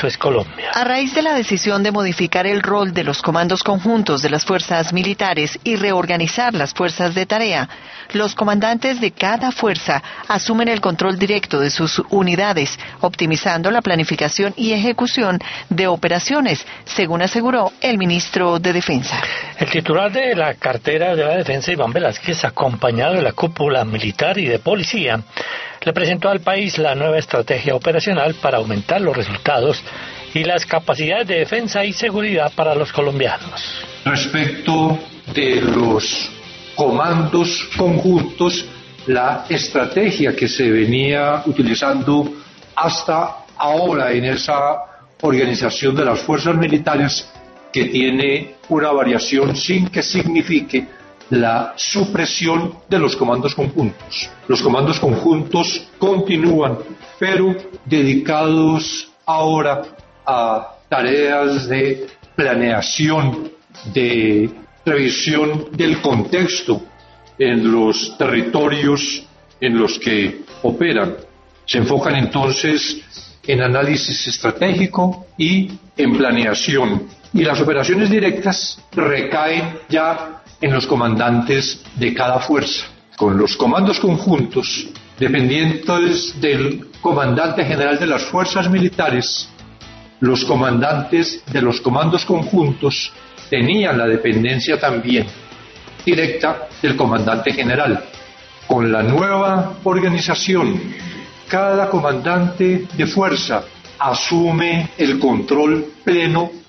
eso es Colombia. A raíz de la decisión de modificar el rol de los comandos conjuntos de las fuerzas militares y reorganizar las fuerzas de tarea, los comandantes de cada fuerza asumen el control directo de sus unidades, optimizando la planificación y ejecución de operaciones, según aseguró el ministro de Defensa. El titular de la cartera de la Defensa, Iván Velázquez, acompañado de la cúpula militar y de policía, le presentó al país la nueva estrategia operacional para aumentar los resultados y las capacidades de defensa y seguridad para los colombianos. Respecto de los comandos conjuntos, la estrategia que se venía utilizando hasta ahora en esa organización de las fuerzas militares, que tiene una variación sin que signifique la supresión de los comandos conjuntos. Los comandos conjuntos continúan, pero dedicados ahora a tareas de planeación, de revisión del contexto en los territorios en los que operan. Se enfocan entonces en análisis estratégico y en planeación. Y las operaciones directas recaen ya en los comandantes de cada fuerza. Con los comandos conjuntos, dependientes del comandante general de las fuerzas militares, los comandantes de los comandos conjuntos tenían la dependencia también directa del comandante general. Con la nueva organización, cada comandante de fuerza asume el control pleno